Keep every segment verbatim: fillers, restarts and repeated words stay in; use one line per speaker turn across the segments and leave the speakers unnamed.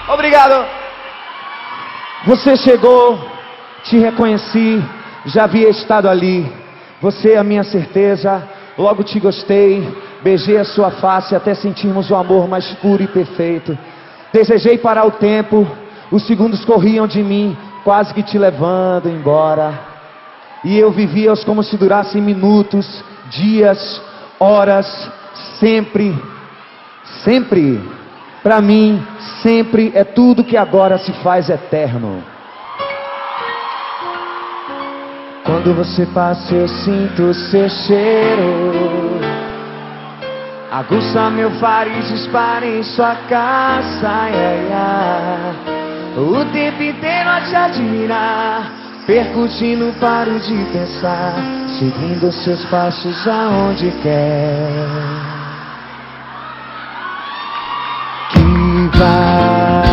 Obrigado. Você chegou, te reconheci, já havia estado ali. Você é a minha certeza, logo te gostei. Beijei a sua face até sentirmos o amor mais puro e perfeito. Desejei parar o tempo, os segundos corriam de mim, quase que te levando embora. E eu vivia-os como se durassem minutos, dias, horas, sempre, sempre. Pra mim, sempre é tudo que agora se faz eterno. Quando você passa eu sinto seu cheiro, aguça meu faris, dispara em sua casa, ai, ai, ai. O tempo inteiro a te admirar, percutindo paro de pensar, seguindo seus passos aonde quer que vá.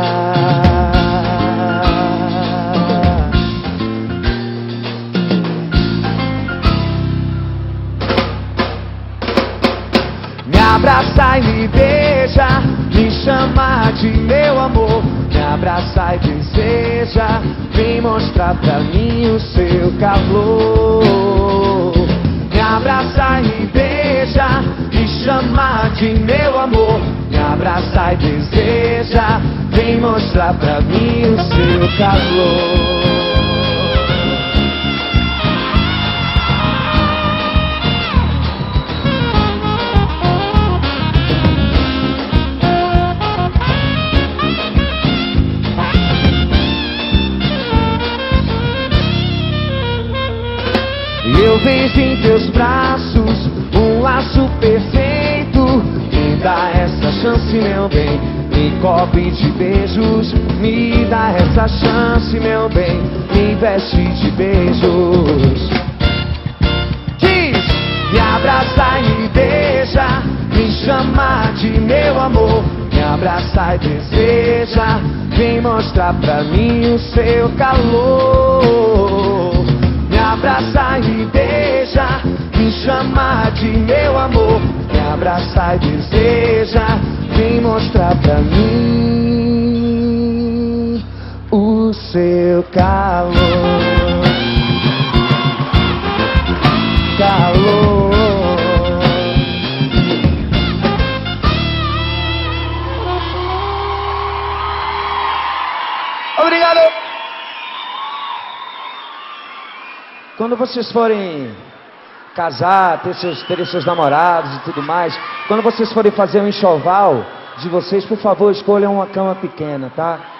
Me abraça e me beija, me chama de meu amor. Me abraça e deseja, vem mostrar pra mim o seu calor. Me abraça e beija, me chama de meu amor. Me abraça e deseja, vem mostrar pra mim o seu calor. Eu vejo em teus braços um laço perfeito. Me dá essa chance, meu bem, me cobre de beijos. Me dá essa chance, meu bem, me veste de beijos. Diz, me abraça e me beija, me chama de meu amor. Me abraça e deseja, vem mostrar pra mim o seu calor. Me abraça e beija, me chama de meu amor. Me abraça e deseja, vem mostrar pra mim o seu calor. Calor. Obrigado. Quando vocês forem casar, ter seus, ter seus namorados e tudo mais, quando vocês forem fazer um enxoval de vocês, por favor, escolham uma cama pequena, tá?